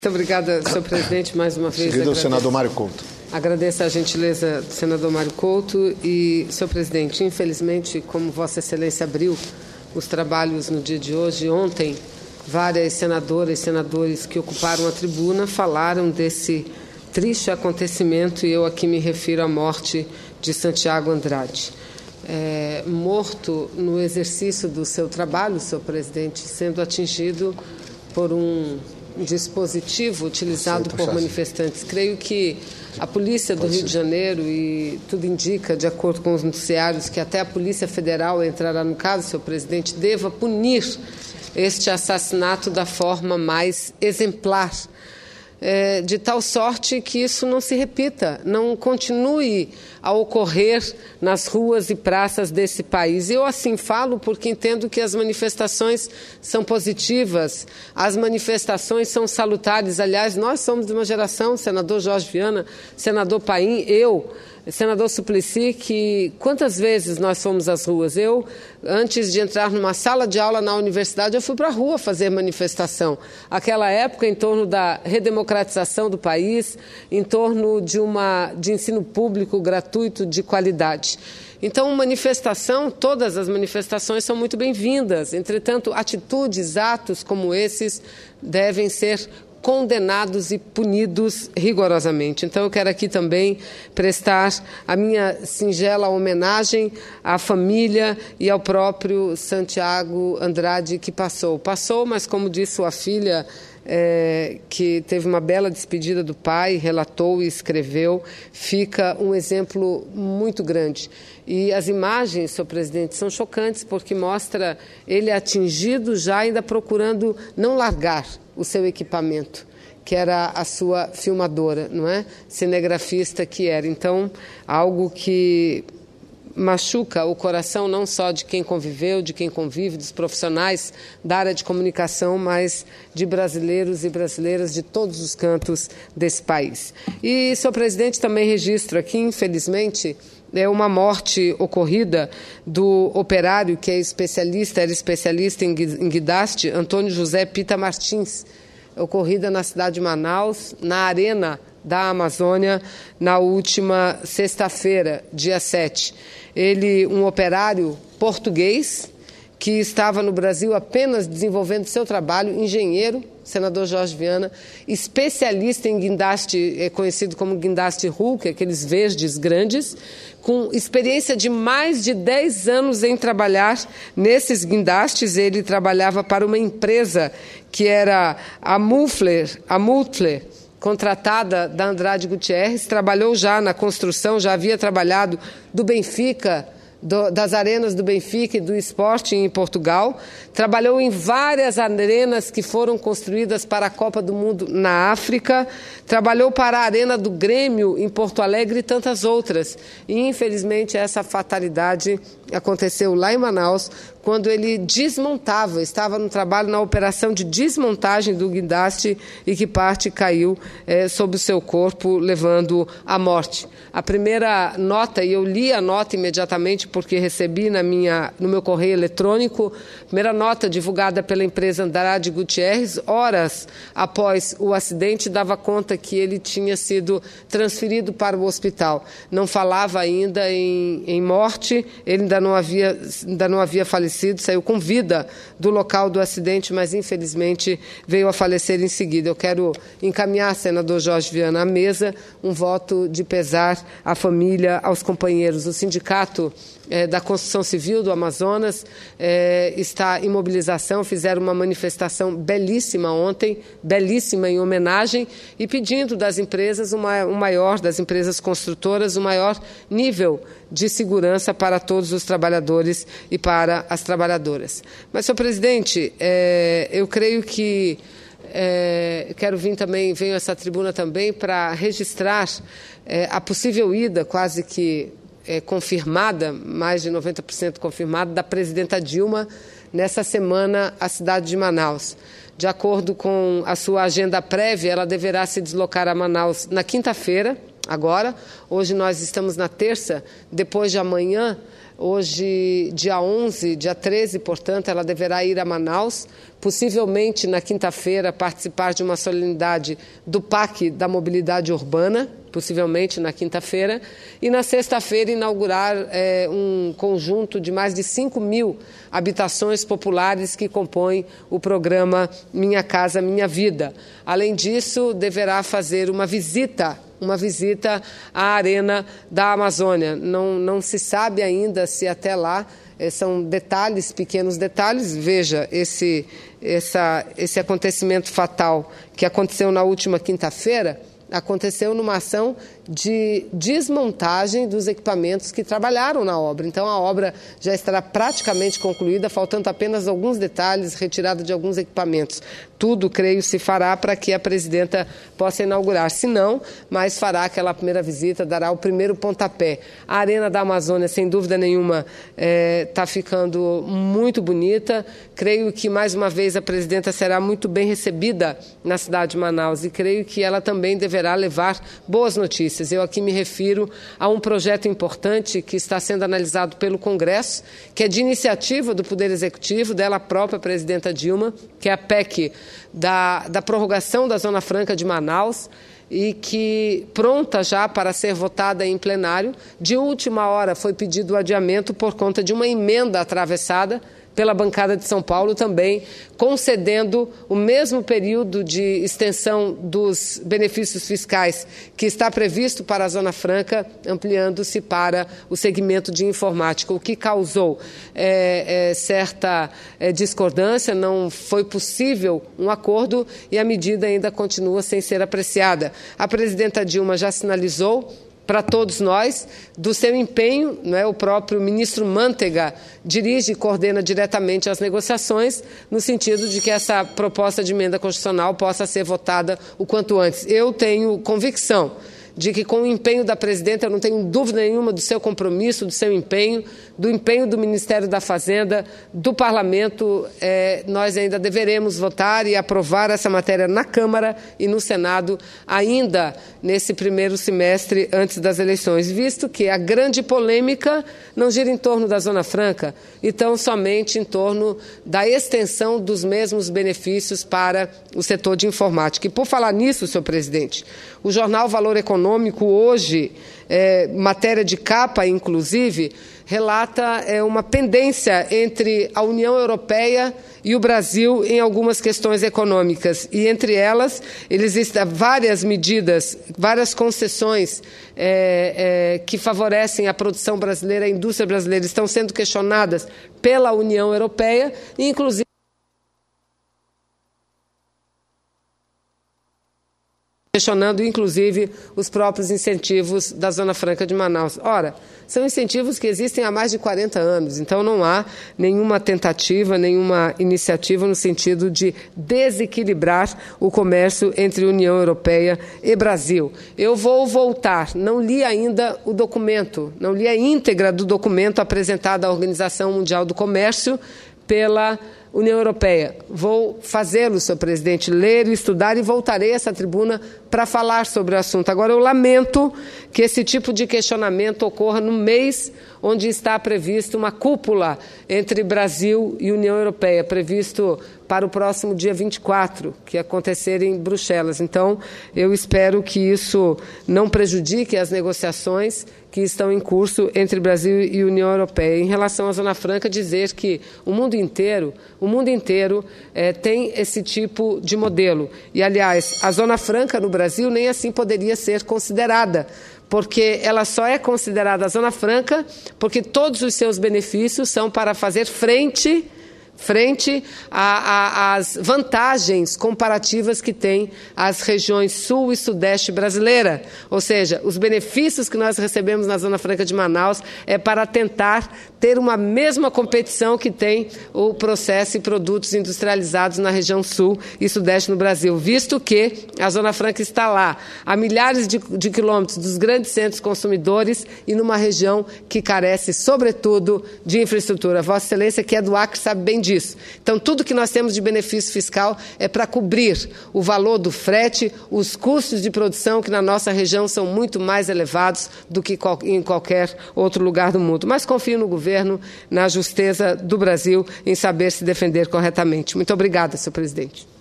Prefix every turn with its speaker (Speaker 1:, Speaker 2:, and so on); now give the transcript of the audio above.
Speaker 1: Muito obrigada, senhor presidente, mais uma vez.
Speaker 2: Seguido, o senador Mário Couto.
Speaker 1: Agradeço a gentileza do senador Mário Couto e, senhor presidente, infelizmente, como Vossa Excelência abriu os trabalhos no dia de hoje, ontem, várias senadoras e senadores que ocuparam a tribuna falaram desse triste acontecimento e eu aqui me refiro à morte de Santiago Andrade. Morto no exercício do seu trabalho, senhor presidente, sendo atingido por um dispositivo utilizado por manifestantes. Creio que a polícia do Rio de Janeiro, e tudo indica, de acordo com os noticiários, que até a Polícia Federal entrará no caso, senhor presidente, deva punir este assassinato da forma mais exemplar, de tal sorte que isso não se repita, não continue a ocorrer nas ruas e praças desse país. Eu assim falo porque entendo que as manifestações são positivas, as manifestações são salutares. Aliás, nós somos de uma geração, senador Jorge Viana, senador Paim, eu, senador Suplicy, que quantas vezes nós fomos às ruas? Eu, antes de entrar numa sala de aula na universidade, eu fui para a rua fazer manifestação. Aquela época, em torno da redemocratização do país, em torno de ensino público gratuito de qualidade. Então, manifestação, todas as manifestações são muito bem-vindas. Entretanto, atitudes, atos como esses devem ser condenados e punidos rigorosamente. Então, eu quero aqui também prestar a minha singela homenagem à família e ao próprio Santiago Andrade, que passou, mas como disse sua filha, que teve uma bela despedida do pai, relatou e escreveu, fica um exemplo muito grande. E as imagens, senhor presidente, são chocantes porque mostra ele atingido já ainda procurando não largar o seu equipamento, que era a sua filmadora, não é? Cinegrafista que era. Então, algo que machuca o coração não só de quem conviveu, de quem convive, dos profissionais da área de comunicação, mas de brasileiros e brasileiras de todos os cantos desse país. E, senhor presidente, também registro aqui, infelizmente, uma morte ocorrida do operário que era especialista em guindaste, Antônio José Pita Martins, ocorrida na cidade de Manaus, na Arena da Amazônia, na última sexta-feira, dia 7. Ele, um operário português, que estava no Brasil apenas desenvolvendo seu trabalho, engenheiro, senador Jorge Viana, especialista em guindaste, conhecido como guindaste Hulk, aqueles verdes grandes, com experiência de mais de 10 anos em trabalhar nesses guindastes. Ele trabalhava para uma empresa que era a Multler, contratada da Andrade Gutierrez, trabalhou já na construção, já havia trabalhado do Benfica, das arenas do Benfica e do Sporting em Portugal, trabalhou em várias arenas que foram construídas para a Copa do Mundo na África, trabalhou para a Arena do Grêmio em Porto Alegre e tantas outras. E, infelizmente, essa fatalidade aconteceu lá em Manaus, quando ele desmontava, estava no trabalho na operação de desmontagem do guindaste e que parte caiu sobre o seu corpo, levando à morte. A primeira nota, e eu li a nota imediatamente porque recebi no meu correio eletrônico, primeira nota divulgada pela empresa Andrade Gutierrez, horas após o acidente, dava conta que ele tinha sido transferido para o hospital. Não falava ainda em morte, ele ainda não havia falecido, saiu com vida do local do acidente, mas infelizmente veio a falecer em seguida. Eu quero encaminhar, senador Jorge Viana, à mesa um voto de pesar à família, aos companheiros. O Sindicato da Construção Civil do Amazonas está em mobilização, fizeram uma manifestação belíssima ontem, belíssima em homenagem, e pedindo das empresas, das empresas construtoras, o maior nível de segurança para todos os trabalhadores e para as trabalhadoras. Mas, senhor presidente, eu creio que venho a essa tribuna também para registrar a possível ida, quase que confirmada, mais de 90% confirmada, da presidenta Dilma nessa semana à cidade de Manaus. De acordo com a sua agenda prévia, ela deverá se deslocar a Manaus na quinta-feira, agora. Hoje nós estamos na terça, depois de amanhã, Hoje, dia 11, dia 13, portanto, ela deverá ir a Manaus, possivelmente na quinta-feira participar de uma solenidade do PAC da Mobilidade Urbana, possivelmente na quinta-feira, e na sexta-feira inaugurar um conjunto de mais de 5.000 habitações populares que compõem o programa Minha Casa Minha Vida. Além disso, deverá fazer uma visita à Arena da Amazônia. Não se sabe ainda se até lá, são detalhes, pequenos detalhes. Veja, esse acontecimento fatal que aconteceu na última quinta-feira, aconteceu numa ação de desmontagem dos equipamentos que trabalharam na obra. Então, a obra já estará praticamente concluída, faltando apenas alguns detalhes, retirada de alguns equipamentos. Tudo, creio, se fará para que a presidenta possa inaugurar. Se não, mas fará aquela primeira visita, dará o primeiro pontapé. A Arena da Amazônia, sem dúvida nenhuma, está ficando muito bonita. Creio que, mais uma vez, a presidenta será muito bem recebida na cidade de Manaus e creio que ela também deverá levar boas notícias. Eu aqui me refiro a um projeto importante que está sendo analisado pelo Congresso, que é de iniciativa do Poder Executivo, dela própria, presidenta Dilma, que é a PEC da prorrogação da Zona Franca de Manaus, e que pronta já para ser votada em plenário. De última hora foi pedido o adiamento por conta de uma emenda atravessada pela bancada de São Paulo, também concedendo o mesmo período de extensão dos benefícios fiscais que está previsto para a Zona Franca, ampliando-se para o segmento de informática, o que causou certa discordância. Não foi possível um acordo e a medida ainda continua sem ser apreciada. A presidenta Dilma já sinalizou para todos nós, do seu empenho, o próprio ministro Mantega dirige e coordena diretamente as negociações, no sentido de que essa proposta de emenda constitucional possa ser votada o quanto antes. Eu tenho convicção de que, com o empenho da presidenta, eu não tenho dúvida nenhuma do seu compromisso, do seu empenho, do empenho do Ministério da Fazenda, do Parlamento, nós ainda deveremos votar e aprovar essa matéria na Câmara e no Senado, ainda nesse primeiro semestre antes das eleições, visto que a grande polêmica não gira em torno da Zona Franca, então somente em torno da extensão dos mesmos benefícios para o setor de informática. E, por falar nisso, senhor presidente, o jornal Valor Econômico hoje, matéria de capa, inclusive, relata uma pendência entre a União Europeia e o Brasil em algumas questões econômicas. E, entre elas, existem várias medidas, várias concessões que favorecem a produção brasileira, a indústria brasileira, estão sendo questionadas pela União Europeia, inclusive questionando, inclusive, os próprios incentivos da Zona Franca de Manaus. Ora, são incentivos que existem há mais de 40 anos, então não há nenhuma tentativa, nenhuma iniciativa no sentido de desequilibrar o comércio entre União Europeia e Brasil. Eu vou voltar, não li ainda o documento, não li a íntegra do documento apresentado à Organização Mundial do Comércio pela União Europeia. Vou fazê-lo, senhor presidente, ler e estudar, e voltarei a essa tribuna para falar sobre o assunto. Agora, eu lamento que esse tipo de questionamento ocorra no mês onde está prevista uma cúpula entre Brasil e União Europeia, previsto para o próximo dia 24, que acontecer em Bruxelas. Então, eu espero que isso não prejudique as negociações que estão em curso entre Brasil e União Europeia. Em relação à Zona Franca, dizer que o mundo inteiro tem esse tipo de modelo. E, aliás, a Zona Franca no Brasil nem assim poderia ser considerada, porque ela só é considerada Zona Franca porque todos os seus benefícios são para fazer frente às vantagens comparativas que tem as regiões sul e sudeste brasileira. Ou seja, os benefícios que nós recebemos na Zona Franca de Manaus é para tentar ter uma mesma competição que tem o processo e produtos industrializados na região sul e sudeste no Brasil, visto que a Zona Franca está lá, a milhares de quilômetros dos grandes centros consumidores e numa região que carece, sobretudo, de infraestrutura. Vossa Excelência, que é do Acre, sabe bem disso. disso. Então, tudo que nós temos de benefício fiscal é para cobrir o valor do frete, os custos de produção, que na nossa região são muito mais elevados do que em qualquer outro lugar do mundo. Mas confio no governo, na justeza do Brasil, em saber se defender corretamente. Muito obrigada, senhor presidente.